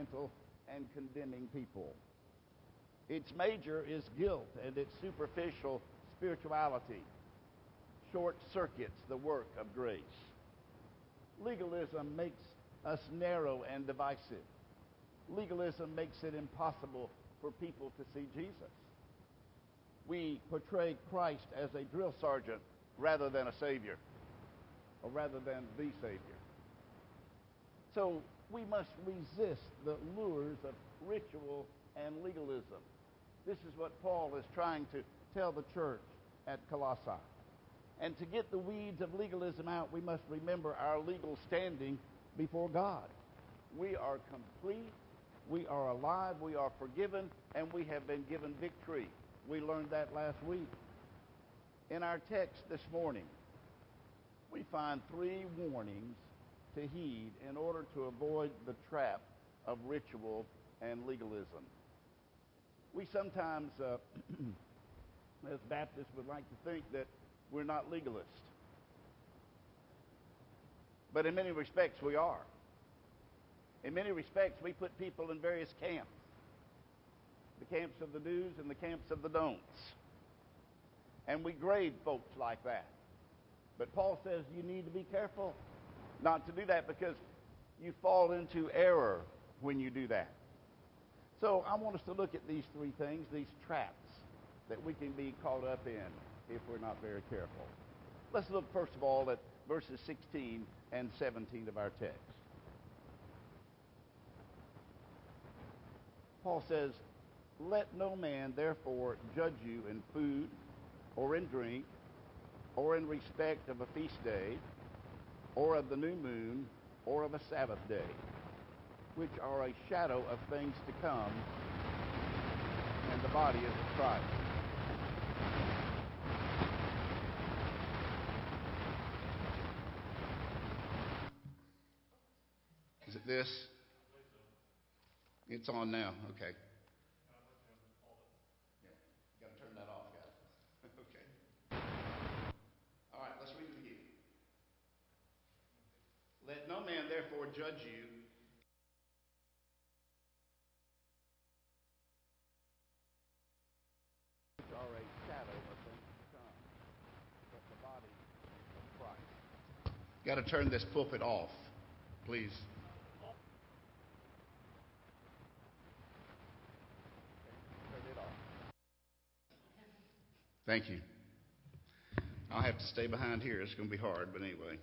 and condemning people. Its major is guilt, and its superficial spirituality short circuits the work of grace. Legalism makes us narrow and divisive. Legalism makes it impossible for people to see Jesus. We portray Christ as a drill sergeant rather than a Savior, or rather than the Savior. So we must resist the lures of ritual and legalism. This is what Paul is trying to tell the church at Colossae. And to get the weeds of legalism out, we must remember our legal standing before God. We are complete, we are alive, we are forgiven, and we have been given victory. We learned that last week. In our text this morning, we find 3 warnings to heed in order to avoid the trap of ritual and legalism. We sometimes, as Baptists, would like to think that we're not legalists. But in many respects, we are. In many respects, we put people in various camps. The camps of the do's and the camps of the don'ts. And we grade folks like that. But Paul says you need to be careful not to do that, because you fall into error when you do that. So I want us to look at these 3 things, these traps that we can be caught up in if we're not very careful. Let's look first of all at verses 16 and 17 of our text. Paul says, "Let no man therefore judge you in food or in drink or in respect of a feast day or of the new moon or of a Sabbath day, which are a shadow of things to come, and the body is of Christ." Is it this? It's on now. Okay. Yeah. Got to turn that off, guys. Okay. All right, let's read it again. "Let no man therefore judge you which are a shadow of things to come, but the body of Christ." Got to turn this pulpit off, please. Turn it off. Thank you. I'll have to stay behind here. It's going to be hard, but anyway.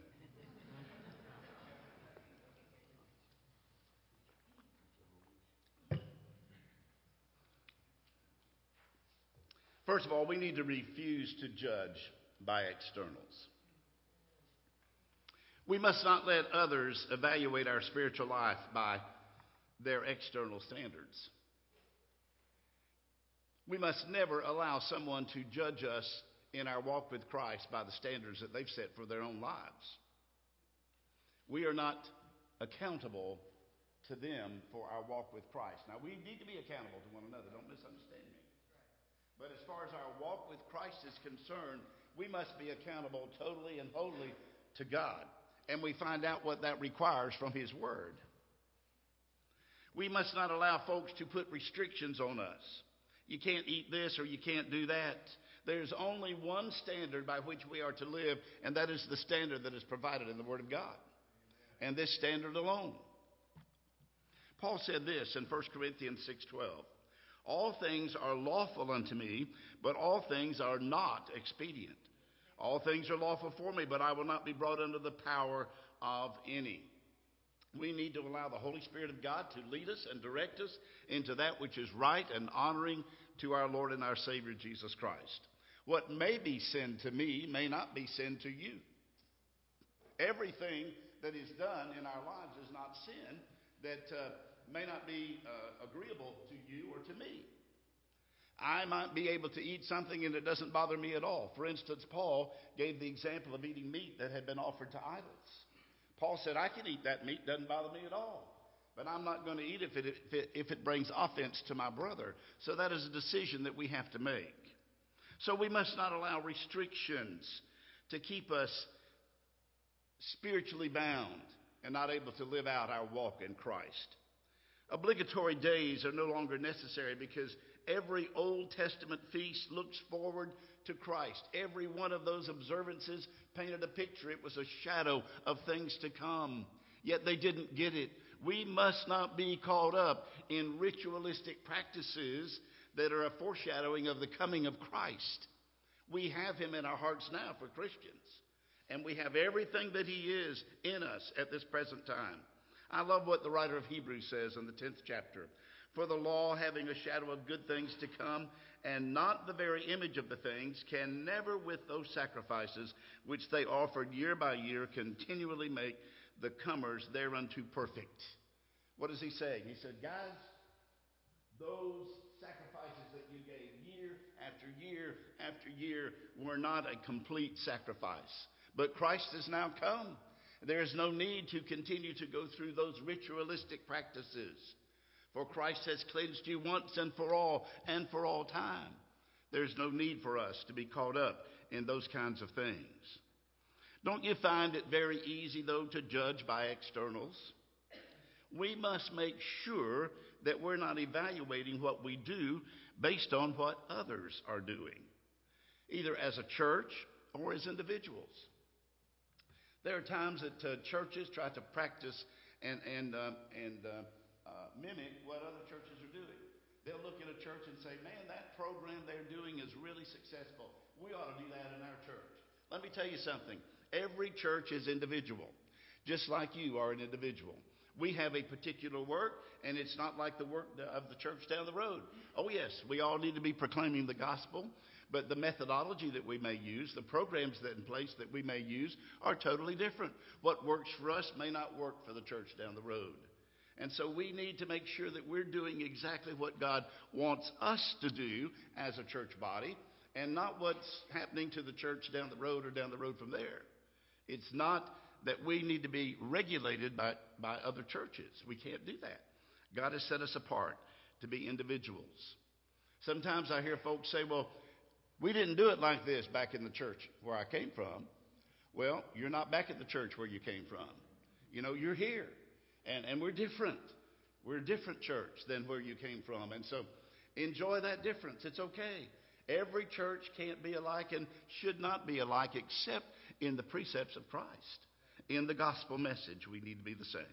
First of all, we need to refuse to judge by externals. We must not let others evaluate our spiritual life by their external standards. We must never allow someone to judge us in our walk with Christ by the standards that they've set for their own lives. We are not accountable to them for our walk with Christ. Now, we need to be accountable to one another. Don't misunderstand me. But as far as our walk with Christ is concerned, we must be accountable totally and wholly to God. And we find out what that requires from His Word. We must not allow folks to put restrictions on us. You can't eat this or you can't do that. There's only one standard by which we are to live, and that is the standard that is provided in the Word of God. And this standard alone. Paul said this in 1 Corinthians 6:12. "All things are lawful unto me, but all things are not expedient. All things are lawful for me, but I will not be brought under the power of any." We need to allow the Holy Spirit of God to lead us and direct us into that which is right and honoring to our Lord and our Savior Jesus Christ. What may be sin to me may not be sin to you. Everything that is done in our lives is not sin that may not be agreeable to you or to me. I might be able to eat something and it doesn't bother me at all. For instance, Paul gave the example of eating meat that had been offered to idols. Paul said, I can eat that meat, doesn't bother me at all. But I'm not going to eat if it brings offense to my brother. So that is a decision that we have to make. So we must not allow restrictions to keep us spiritually bound and not able to live out our walk in Christ. Obligatory days are no longer necessary because every Old Testament feast looks forward to Christ. Every one of those observances painted a picture. It was a shadow of things to come. Yet they didn't get it. We must not be caught up in ritualistic practices that are a foreshadowing of the coming of Christ. We have him in our hearts now for Christians. And we have everything that he is in us at this present time. I love what the writer of Hebrews says in the 10th chapter. For the law, having a shadow of good things to come, and not the very image of the things, can never with those sacrifices which they offered year by year continually make the comers thereunto perfect. What is he saying? He said, guys, those sacrifices that you gave year after year after year were not a complete sacrifice. But Christ has now come. There is no need to continue to go through those ritualistic practices. For Christ has cleansed you once and for all time. There's no need for us to be caught up in those kinds of things. Don't you find it very easy, though, to judge by externals? We must make sure that we're not evaluating what we do based on what others are doing, either as a church or as individuals. There are times that churches try to practice and mimic what other churches are doing. They'll look at a church and say, man, that program they're doing is really successful. We ought to do that in our church. Let me tell you something. Every church is individual, just like you are an individual. We have a particular work, and it's not like the work of the church down the road. Oh, yes, we all need to be proclaiming the gospel, but the methodology that we may use, the programs that in place that we may use are totally different. What works for us may not work for the church down the road. And so we need to make sure that we're doing exactly what God wants us to do as a church body, and not what's happening to the church down the road or down the road from there. It's not that we need to be regulated by other churches. We can't do that. God has set us apart to be individuals. Sometimes I hear folks say, well, we didn't do it like this back in the church where I came from. Well, you're not back at the church where you came from. You know, you're here. And we're different. We're a different church than where you came from. And so enjoy that difference. It's okay. Every church can't be alike and should not be alike except in the precepts of Christ. In the gospel message, we need to be the same.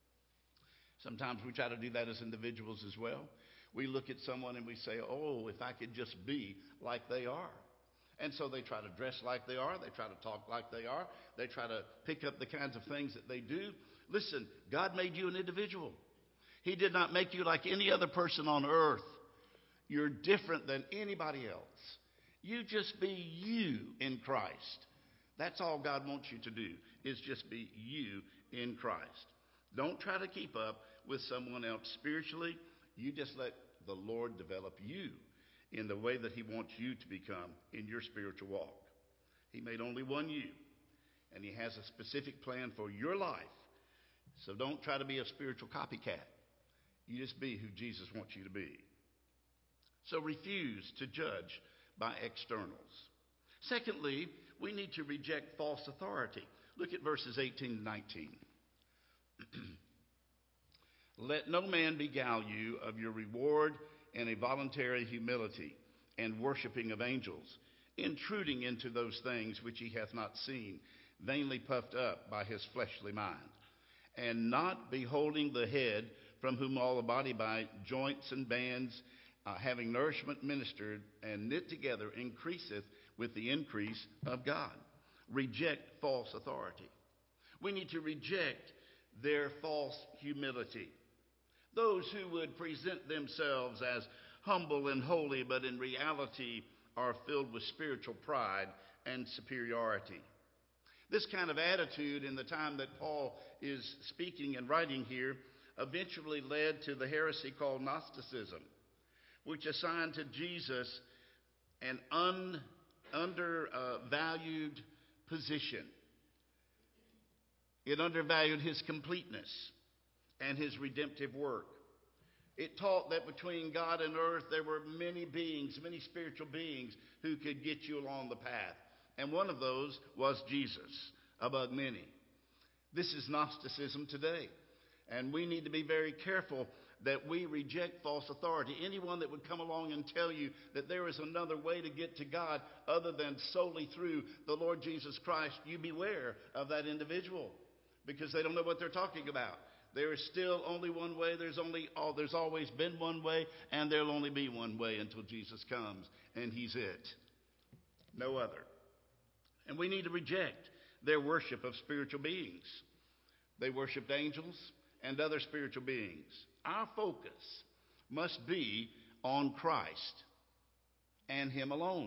Sometimes we try to do that as individuals as well. We look at someone and we say, oh, if I could just be like they are. And so they try to dress like they are. They try to talk like they are. They try to pick up the kinds of things that they do. Listen, God made you an individual. He did not make you like any other person on earth. You're different than anybody else. You just be you in Christ. That's all God wants you to do, is just be you in Christ. Don't try to keep up with someone else spiritually. You just let the Lord develop you in the way that he wants you to become in your spiritual walk. He made only one you, and he has a specific plan for your life. So don't try to be a spiritual copycat. You just be who Jesus wants you to be. So refuse to judge by externals. Secondly, we need to reject false authority. Look at verses 18 and 19. Let no man beguile you of your reward in a voluntary humility and worshiping of angels, intruding into those things which he hath not seen, vainly puffed up by his fleshly mind, and not beholding the head, from whom all the body by joints and bands, having nourishment ministered and knit together, increaseth with the increase of God. Reject false authority. We need to reject their false humility. Those who would present themselves as humble and holy, but in reality are filled with spiritual pride and superiority. This kind of attitude in the time that Paul is speaking and writing here eventually led to the heresy called Gnosticism, which assigned to Jesus an undervalued position. It undervalued his completeness and his redemptive work. It taught that between God and earth there were many beings, many spiritual beings who could get you along the path. And one of those was Jesus, among many. This is Gnosticism today. And we need to be very careful that we reject false authority. Anyone that would come along and tell you that there is another way to get to God other than solely through the Lord Jesus Christ, you beware of that individual, because they don't know what they're talking about. There is still only one way. There's always been one way, and there'll only be one way until Jesus comes, and he's it. No other. And we need to reject their worship of spiritual beings. They worshiped angels and other spiritual beings. Our focus must be on Christ and him alone.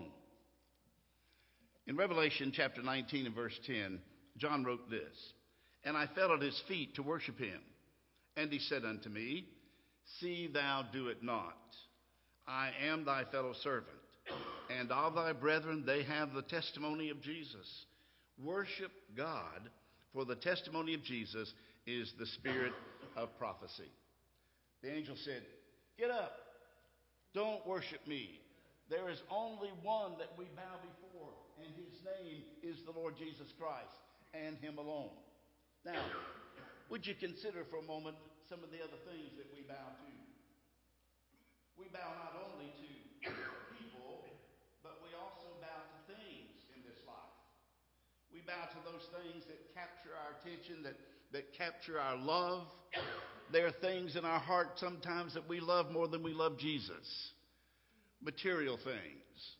In Revelation chapter 19 and verse 10, John wrote this, "And I fell at his feet to worship him. And he said unto me, See thou do it not. I am thy fellow servant, and all thy brethren, they have the testimony of Jesus. Worship God, for the testimony of Jesus is the spirit of prophecy." The angel said, "Get up. Don't worship me. There is only one that we bow before, and his name is the Lord Jesus Christ, and him alone." Now, would you consider for a moment some of the other things that we bow to? We bow not only to people, but we also bow to things in this life. We bow to those things that capture our attention, that capture our love. There are things in our heart sometimes that we love more than we love Jesus. Material things.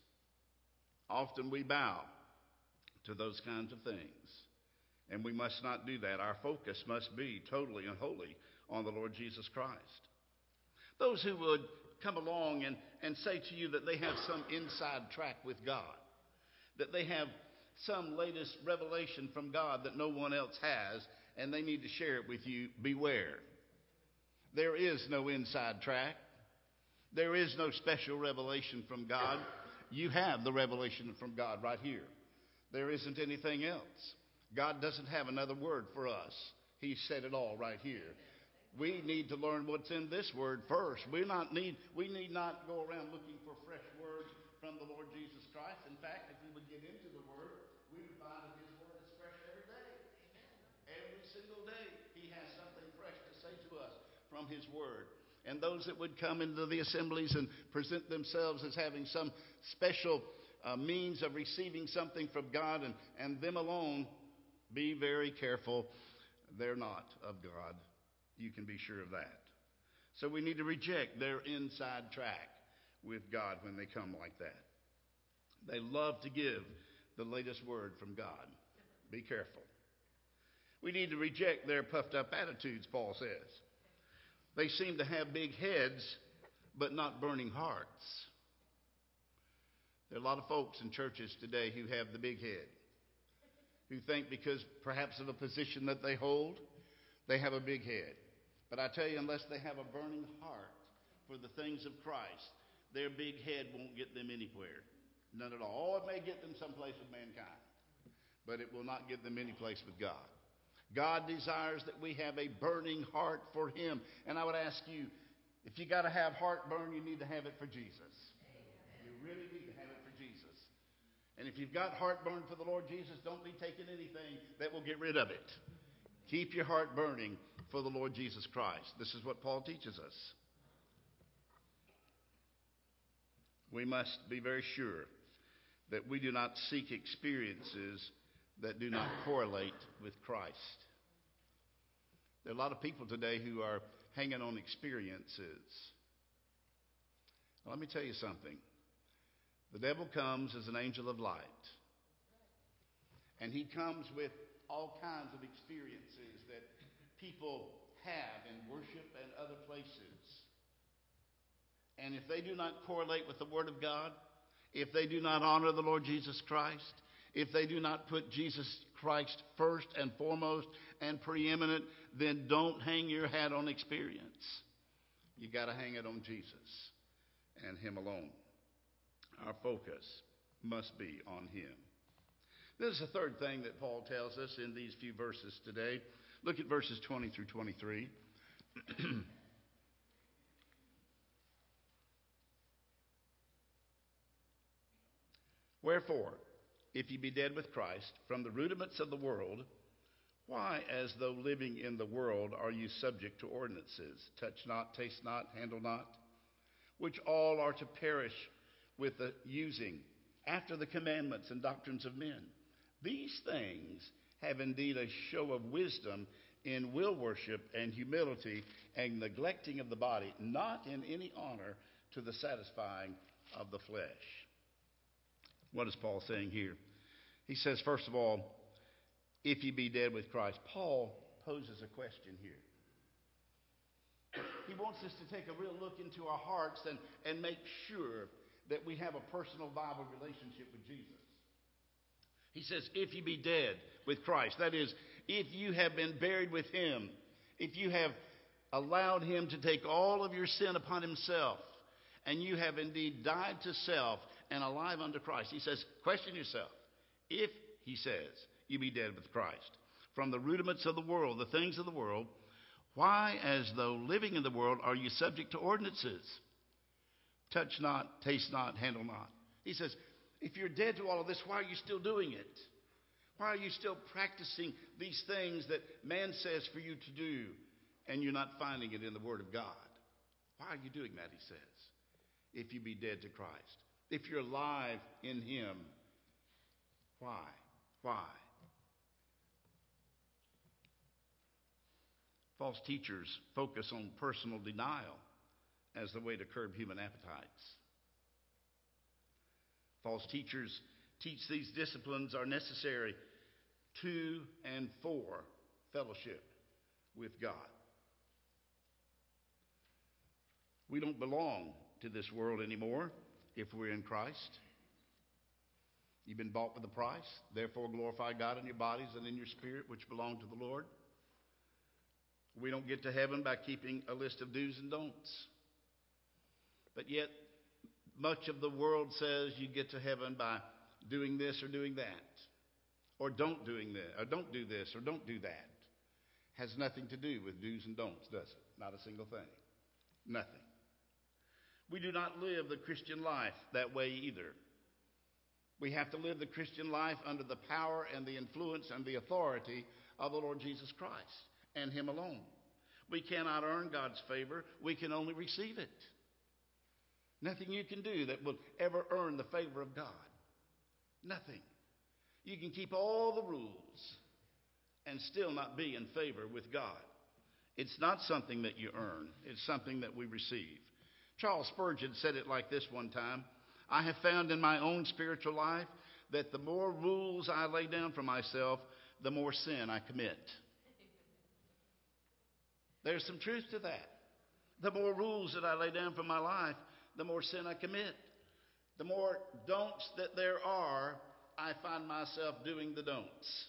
Often we bow to those kinds of things. And we must not do that. Our focus must be totally and wholly on the Lord Jesus Christ. Those who would come along and say to you that they have some inside track with God, that they have some latest revelation from God that no one else has, and they need to share it with you, beware. There is no inside track. There is no special revelation from God. You have the revelation from God right here. There isn't anything else. God doesn't have another word for us. He said it all right here. We need to learn what's in this word first. We need not go around looking for fresh words from the Lord Jesus Christ. In fact, if we would get into the word, we would find that his word is fresh every day. Every single day, he has something fresh to say to us from his word. And those that would come into the assemblies and present themselves as having some special means of receiving something from God and them alone, be very careful. They're not of God. You can be sure of that. So we need to reject their inside track with God when they come like that. They love to give the latest word from God. Be careful. We need to reject their puffed up attitudes, Paul says. They seem to have big heads, but not burning hearts. There are a lot of folks in churches today who have the big head, who think because perhaps of a position that they hold, they have a big head. But I tell you, unless they have a burning heart for the things of Christ, their big head won't get them anywhere. None at all. It may get them someplace with mankind, but it will not get them any place with God. God desires that we have a burning heart for him. And I would ask you, if you got to have heartburn, you need to have it for Jesus. You really need to have it for Jesus. And if you've got heartburn for the Lord Jesus, don't be taking anything that will get rid of it. Keep your heart burning for the Lord Jesus Christ. This is what Paul teaches us. We must be very sure that we do not seek experiences that do not correlate with Christ. There are a lot of people today who are hanging on experiences. Now, let me tell you something. The devil comes as an angel of light. And he comes with all kinds of experiences that people have in worship and other places. And if they do not correlate with the Word of God, if they do not honor the Lord Jesus Christ, if they do not put Jesus Christ first and foremost and preeminent, then don't hang your hat on experience. You got to hang it on Jesus and him alone. Our focus must be on him. This is the third thing that Paul tells us in these few verses today. Look at verses 20 through 23. Wherefore, if ye be dead with Christ from the rudiments of the world, Why, as though living in the world, are you subject to ordinances? Touch not, taste not, handle not, which all are to perish with the using, after the commandments and doctrines of men. These things have indeed a show of wisdom in will worship and humility and neglecting of the body, not in any honor to the satisfying of the flesh. What is Paul saying here? He says, first of all, if ye be dead with Christ. Paul poses a question here. He wants us to take a real look into our hearts and make sure that we have a personal, viable relationship with Jesus. He says, if you be dead with Christ, that is, if you have been buried with him, if you have allowed him to take all of your sin upon himself, and you have indeed died to self and alive unto Christ. He says, question yourself. If, he says, you be dead with Christ, from the rudiments of the world, the things of the world, why, as though living in the world, are you subject to ordinances? Touch not, taste not, handle not. He says, if you're dead to all of this, why are you still doing it? Why are you still practicing these things that man says for you to do, and you're not finding it in the Word of God? Why are you doing that, he says, if you be dead to Christ? If you're alive in him, why? Why? False teachers focus on personal denial as the way to curb human appetites. False teachers teach these disciplines are necessary to and for fellowship with God. We don't belong to this world anymore if we're in Christ. You've been bought with a price. Therefore, glorify God in your bodies and in your spirit, which belong to the Lord. We don't get to heaven by keeping a list of do's and don'ts. But yet, much of the world says you get to heaven by doing this or doing that. Or don't doing this, or don't do this, or don't do that. Has nothing to do with do's and don'ts, does it? Not a single thing. Nothing. We do not live the Christian life that way either. We have to live the Christian life under the power and the influence and the authority of the Lord Jesus Christ and him alone. We cannot earn God's favor. We can only receive it. Nothing you can do that will ever earn the favor of God. Nothing. You can keep all the rules and still not be in favor with God. It's not something that you earn. It's something that we receive. Charles Spurgeon said it like this one time. I have found in my own spiritual life that the more rules I lay down for myself, the more sin I commit. There's some truth to that. The more rules that I lay down for my life, the more sin I commit. The more don'ts that there are, I find myself doing the don'ts.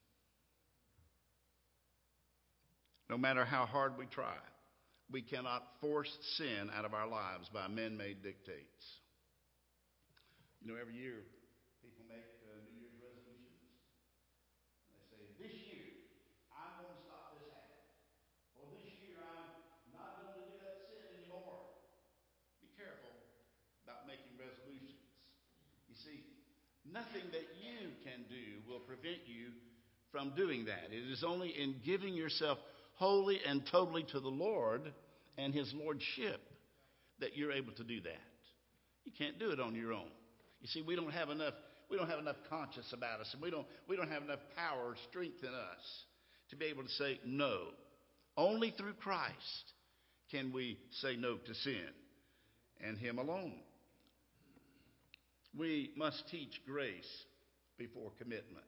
No matter how hard we try, we cannot force sin out of our lives by man-made dictates. You know, every year people make New Year's resolutions. They say, this year, I'm going to stop this habit. Or this year, I'm not going to do that sin anymore. Be careful about making resolutions. You see, nothing that you can do will prevent you from doing that. It is only in giving yourself wholly and totally to the Lord and his lordship that you're able to do that. You can't do it on your own. You see, we don't have enough conscience about us, and we don't have enough power or strength in us to be able to say no. Only through Christ can we say no to sin and him alone. We must teach grace before commitment.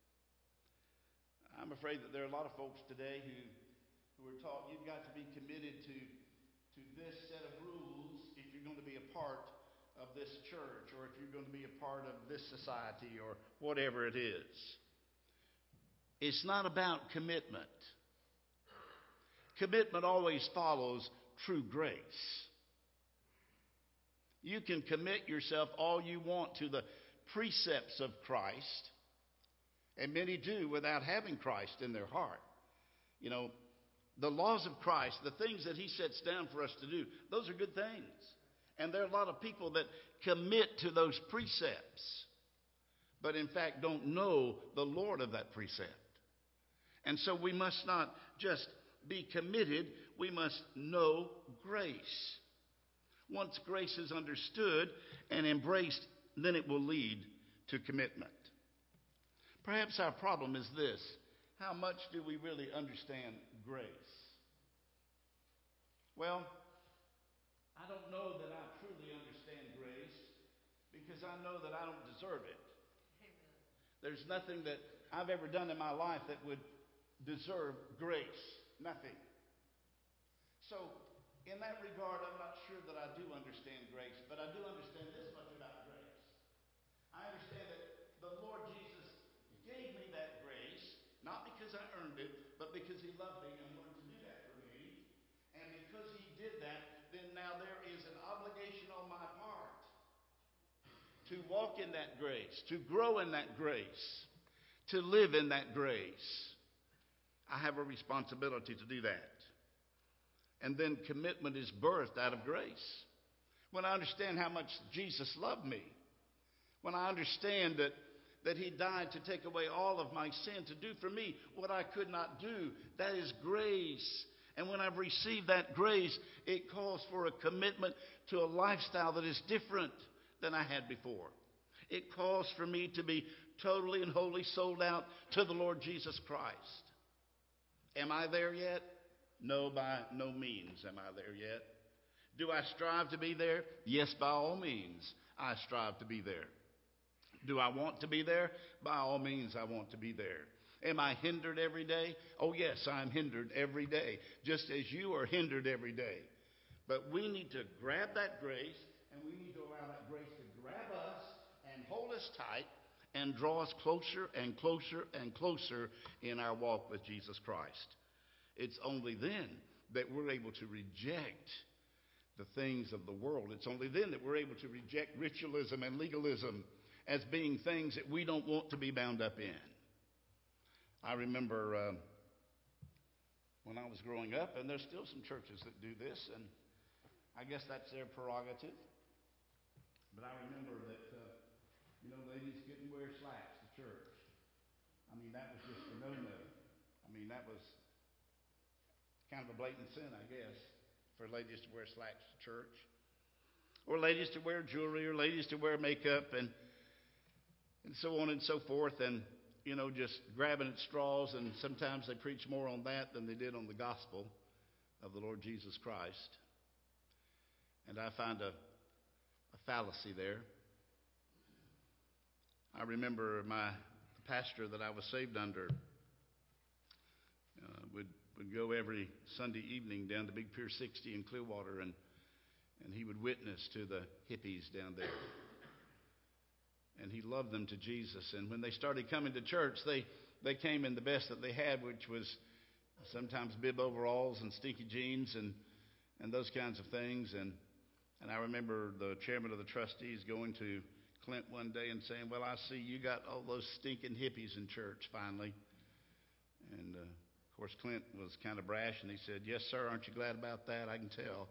I'm afraid that there are a lot of folks today who are taught you've got to be committed to this set of rules if you're going to be a part of this church, or if you're going to be a part of this society, or whatever it is. It's not about commitment. Commitment always follows true grace. You can commit yourself all you want to the precepts of Christ, and many do without having Christ in their heart. You know, the laws of Christ, the things that he sets down for us to do, those are good things. And there are a lot of people that commit to those precepts, but in fact don't know the Lord of that precept. And so we must not just be committed, we must know grace. Once grace is understood and embraced, then it will lead to commitment. Perhaps our problem is this: how much do we really understand grace? Well, I don't know that I truly understand grace because I know that I don't deserve it. There's nothing that I've ever done in my life that would deserve grace. Nothing. So, in that regard, I'm not sure that I do understand grace, but I do understand this much about grace. I understand that the Lord Jesus gave me that grace, not because I earned it, but because he loved me and wanted to do that for me. And because he did that, then now there is an obligation on my part to walk in that grace, to grow in that grace, to live in that grace. I have a responsibility to do that. And then commitment is birthed out of grace. When I understand how much Jesus loved me, when I understand that he died to take away all of my sin, to do for me what I could not do, that is grace. And when I've received that grace, it calls for a commitment to a lifestyle that is different than I had before. It calls for me to be totally and wholly sold out to the Lord Jesus Christ. Am I there yet? No, by no means am I there yet. Do I strive to be there? Yes, by all means, I strive to be there. Do I want to be there? By all means, I want to be there. Am I hindered every day? Oh, yes, I'm hindered every day, just as you are hindered every day. But we need to grab that grace, and we need to allow that grace to grab us and hold us tight and draw us closer and closer and closer in our walk with Jesus Christ. It's only then that we're able to reject the things of the world. It's only then that we're able to reject ritualism and legalism as being things that we don't want to be bound up in. I remember when I was growing up, and there's still some churches that do this, and I guess that's their prerogative. But I remember that, ladies couldn't wear slacks to church. I mean, that was just a no-no. I mean, that was kind of a blatant sin, I guess, for ladies to wear slacks to church. Or ladies to wear jewelry, or ladies to wear makeup, and so on and so forth, and, just grabbing at straws, and sometimes they preach more on that than they did on the gospel of the Lord Jesus Christ. And I find a fallacy there. I remember the pastor that I was saved under would go every Sunday evening down to Big Pier 60 in Clearwater, and he would witness to the hippies down there. And he loved them to Jesus. And when they started coming to church, they came in the best that they had, which was sometimes bib overalls and stinky jeans and those kinds of things. And I remember the chairman of the trustees going to Clint one day and saying, "Well, I see you got all those stinking hippies in church finally." And of course, Clint was kind of brash, and he said, "Yes, sir. Aren't you glad about that? I can tell."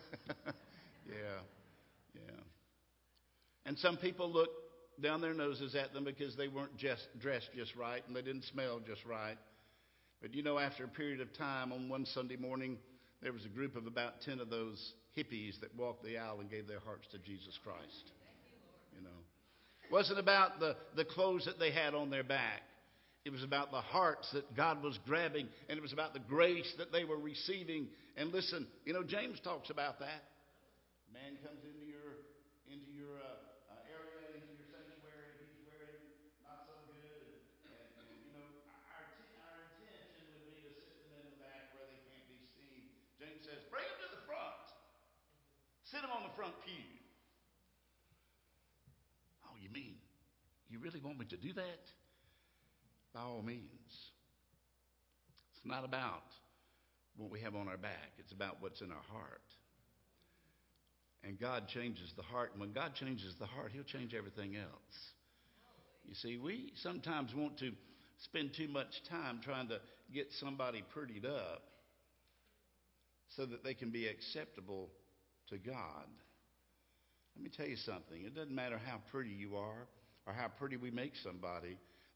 Yeah. And some people look down their noses at them because they weren't just dressed just right and they didn't smell just right. But after a period of time, on one Sunday morning, there was a group of about 10 of those hippies that walked the aisle and gave their hearts to Jesus Christ. It wasn't about the clothes that they had on their back. It was about the hearts that God was grabbing, and it was about the grace that they were receiving. And listen, James talks about that. Man comes into your area, into your sanctuary, he's wearing not so good. And our intention would be to sit them in the back where they can't be seen. James says, bring them to the front. Sit them on the front pew. Oh, you mean you really want me to do that? By all means. It's not about what we have on our back. It's about what's in our heart. And God changes the heart. And when God changes the heart, he'll change everything else. You see, we sometimes want to spend too much time trying to get somebody prettied up so that they can be acceptable to God. Let me tell you something. It doesn't matter how pretty you are or how pretty we make somebody.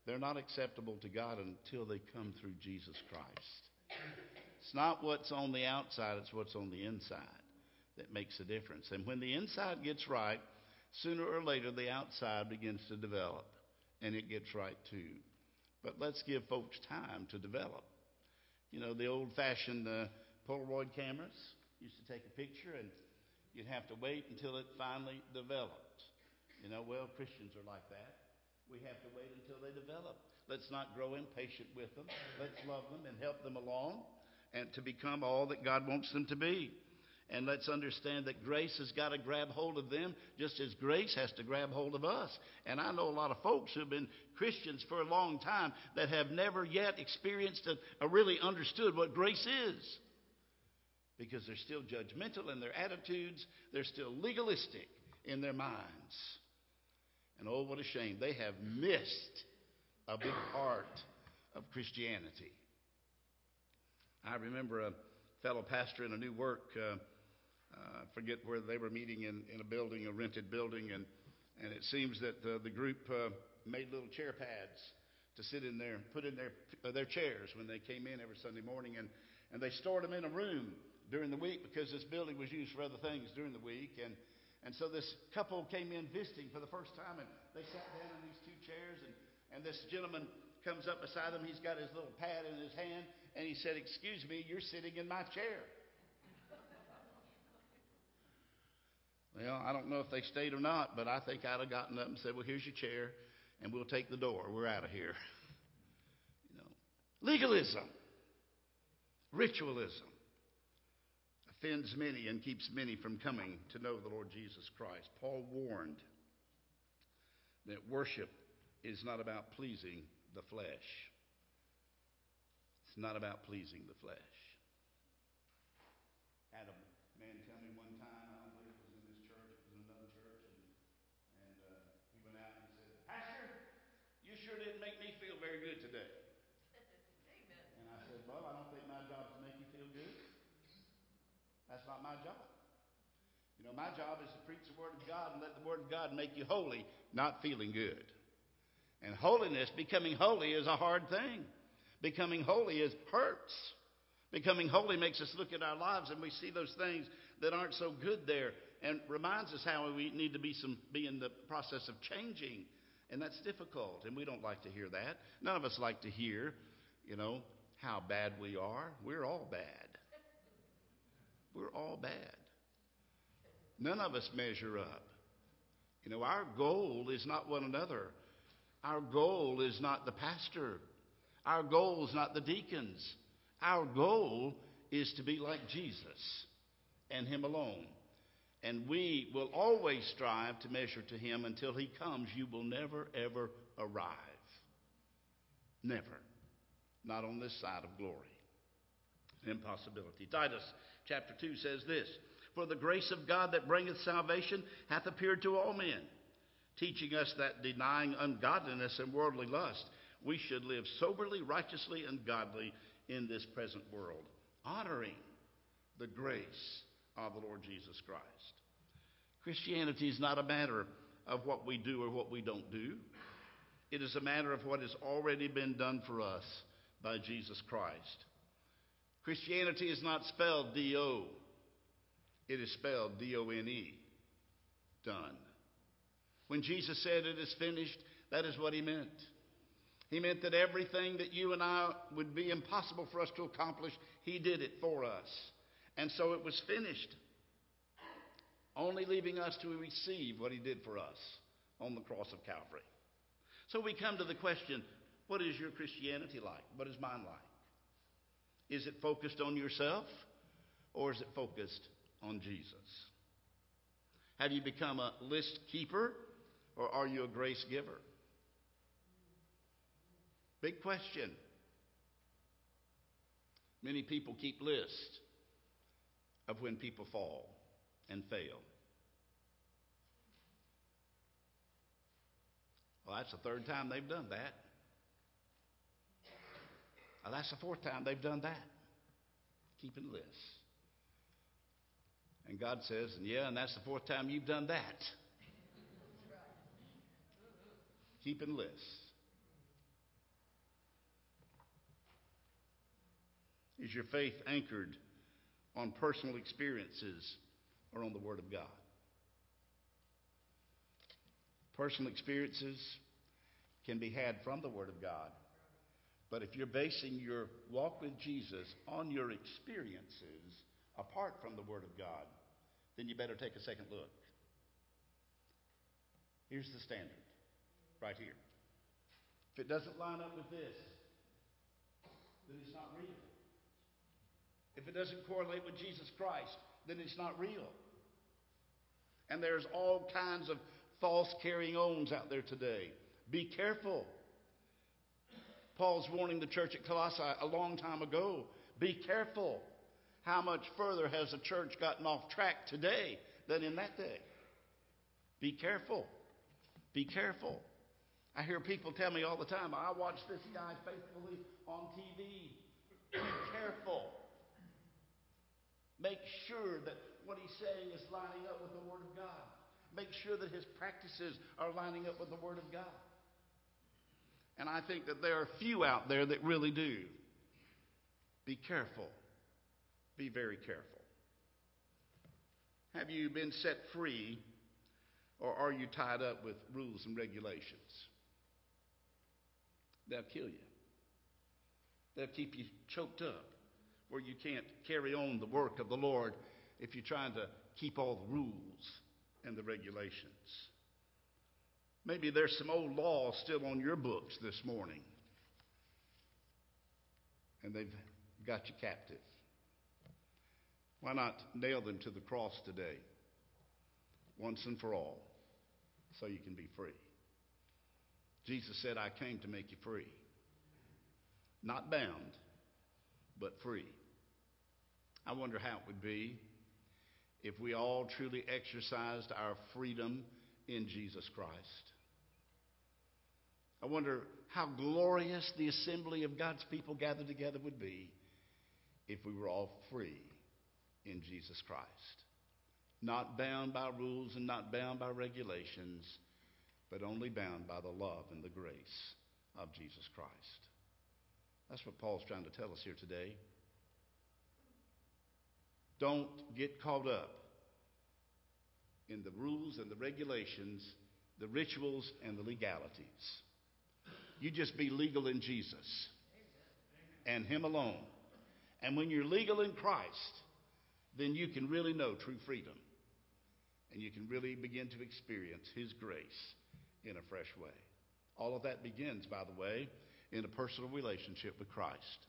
they're not acceptable to God until they come through Jesus Christ. It's not what's on the outside, it's what's on the inside that makes a difference. And when the inside gets right, sooner or later the outside begins to develop, and it gets right too. But let's give folks time to develop. You know, the old-fashioned Polaroid cameras used to take a picture, and you'd have to wait until it finally developed. You know, well, Christians are like that. We have to wait until they develop. Let's not grow impatient with them. Let's love them and help them along and to become all that God wants them to be. And let's understand that grace has got to grab hold of them just as grace has to grab hold of us. And I know a lot of folks who have been Christians for a long time that have never yet experienced or really understood what grace is. Because they're still judgmental in their attitudes. They're still legalistic in their minds. And oh, what a shame. They have missed a big part of Christianity. I remember a fellow pastor in a new work, I forget where they were meeting in a building, a rented building, and it seems that the group made little chair pads to sit in there, put in their chairs when they came in every Sunday morning, and they stored them in a room during the week because this building was used for other things during the week, and so this couple came in visiting for the first time, and they sat down in these two chairs, and this gentleman comes up beside them. He's got his little pad in his hand, and he said, "Excuse me, you're sitting in my chair." Well, I don't know if they stayed or not, but I think I'd have gotten up and said, "Well, here's your chair, and we'll take the door. We're out of here." You know, legalism, ritualism offends many and keeps many from coming to know the Lord Jesus Christ. Paul warned that worship is not about pleasing the flesh. It's not about pleasing the flesh. Had a man tell me one time, I don't believe it was in this church, it was in another church, and he went out and he said, "Pastor, you sure didn't make me feel very good today." Amen. And I said, "Well, I don't think my job is to make you feel good. That's not my job. You know, my job is to preach the Word of God and let the Word of God make you holy, not feeling good." And holiness, becoming holy, is a hard thing. Becoming holy hurts. Becoming holy makes us look at our lives and we see those things that aren't so good there, and reminds us how we need to be in the process of changing. And that's difficult, and we don't like to hear that. None of us like to hear, you know, how bad we are. We're all bad. We're all bad. None of us measure up. You know, our goal is not one another. Our goal is not the pastor. Our goal is not the deacons. Our goal is to be like Jesus and Him alone. And we will always strive to measure to Him until He comes. You will never, ever arrive. Never. Not on this side of glory. Impossibility. Titus chapter 2 says this: "For the grace of God that bringeth salvation hath appeared to all men, teaching us that denying ungodliness and worldly lust, we should live soberly, righteously, and godly in this present world, honoring the grace of the Lord Jesus Christ." Christianity is not a matter of what we do or what we don't do. It is a matter of what has already been done for us by Jesus Christ. Christianity is not spelled D-O. It is spelled D-O-N-E. Done. When Jesus said it is finished, that is what He meant. He meant that everything that you and I would be impossible for us to accomplish, He did it for us. And so it was finished. Only leaving us to receive what He did for us on the cross of Calvary. So we come to the question, what is your Christianity like? What is mine like? Is it focused on yourself, or is it focused on Jesus? Have you become a list keeper, or are you a grace giver? Big question. Many people keep lists of when people fall and fail. Well, that's the third time they've done that. Well, that's the fourth time they've done that. Keeping lists. And God says, and that's the fourth time you've done that. Keeping lists. Is your faith anchored on personal experiences or on the Word of God? Personal experiences can be had from the Word of God. But if you're basing your walk with Jesus on your experiences apart from the Word of God, then you better take a second look. Here's the standard, right here. If it doesn't line up with this, then it's not real. If it doesn't correlate with Jesus Christ, then it's not real. And there's all kinds of false carrying-ons out there today. Be careful. Paul's warning the church at Colossae a long time ago. Be careful. How much further has the church gotten off track today than in that day? Be careful. Be careful. I hear people tell me all the time, I watch this guy faithfully on TV. Be careful. Make sure that what he's saying is lining up with the Word of God. Make sure that his practices are lining up with the Word of God. And I think that there are few out there that really do. Be careful. Be very careful. Have you been set free, or are you tied up with rules and regulations? They'll kill you. They'll keep you choked up where you can't carry on the work of the Lord if you're trying to keep all the rules and the regulations. Maybe there's some old laws still on your books this morning, and they've got you captive. Why not nail them to the cross today, once and for all, so you can be free? Jesus said, I came to make you free. Not bound, but free. I wonder how it would be if we all truly exercised our freedom in Jesus Christ. I wonder how glorious the assembly of God's people gathered together would be if we were all free in Jesus Christ. Not bound by rules and not bound by regulations, but only bound by the love and the grace of Jesus Christ. That's what Paul's trying to tell us here today. Don't get caught up in the rules and the regulations, the rituals and the legalities. You just be legal in Jesus and Him alone. And when you're legal in Christ, then you can really know true freedom. And you can really begin to experience His grace in a fresh way. All of that begins, by the way, in a personal relationship with Christ.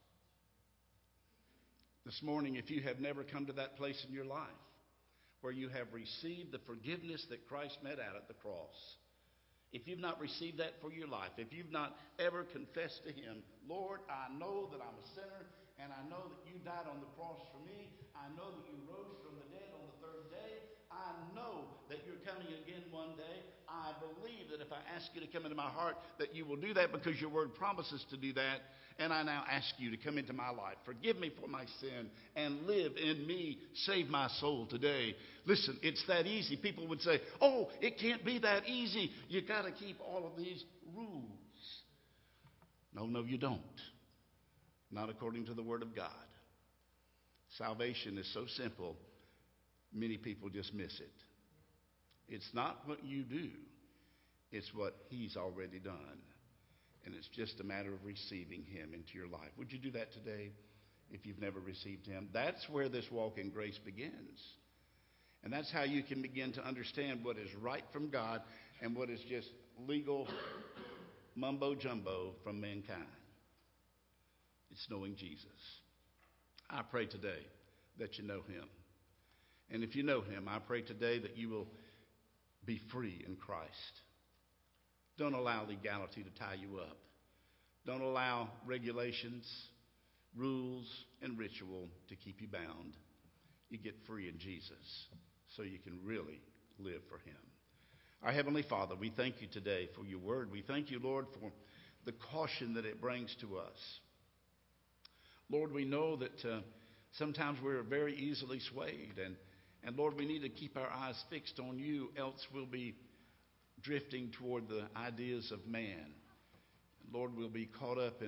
This morning, if you have never come to that place in your life where you have received the forgiveness that Christ met at the cross, if you've not received that for your life, if you've not ever confessed to Him, Lord, I know that I'm a sinner, and I know that you died on the cross for me. I know that you rose from the dead on the third day. I know that you're coming again one day. I believe that if I ask you to come into my heart, that you will do that because your word promises to do that. And I now ask you to come into my life. Forgive me for my sin and live in me. Save my soul today. Listen, it's that easy. People would say, oh, it can't be that easy. You got to keep all of these rules. No, you don't. Not according to the Word of God. Salvation is so simple, many people just miss it. It's not what you do. It's what He's already done. And it's just a matter of receiving Him into your life. Would you do that today if you've never received Him? That's where this walk in grace begins. And that's how you can begin to understand what is right from God and what is just legal mumbo-jumbo from mankind. It's knowing Jesus. I pray today that you know Him. And if you know Him, I pray today that you will be free in Christ. Don't allow legality to tie you up. Don't allow regulations, rules, and ritual to keep you bound. You get free in Jesus so you can really live for Him. Our Heavenly Father, we thank you today for your word. We thank you, Lord, for the caution that it brings to us. Lord, we know that sometimes we're very easily swayed. And Lord, we need to keep our eyes fixed on you, else we'll be drifting toward the ideas of man. Lord, we'll be caught up in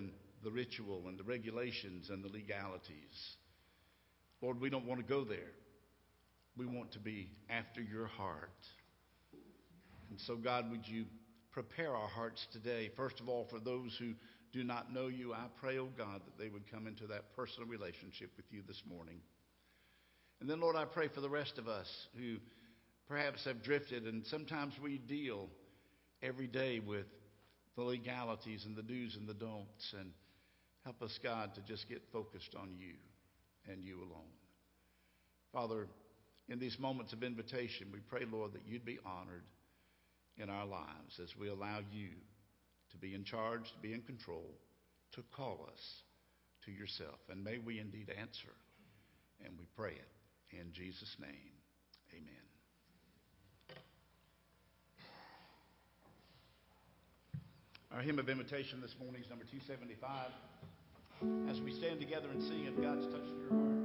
the ritual and the regulations and the legalities. Lord, we don't want to go there. We want to be after your heart. And so, God, would you prepare our hearts today? First of all, for those who do not know you, I pray, oh God, that they would come into that personal relationship with you this morning. And then, Lord, I pray for the rest of us who perhaps have drifted, and sometimes we deal every day with the legalities and the do's and the don'ts. And help us, God, to just get focused on you and you alone. Father, in these moments of invitation, we pray, Lord, that you'd be honored in our lives as we allow you to be in charge, to be in control, to call us to yourself. And may we indeed answer. And we pray it in Jesus' name. Amen. Our hymn of invitation this morning is number 275. As we stand together and sing, if God's touched your heart.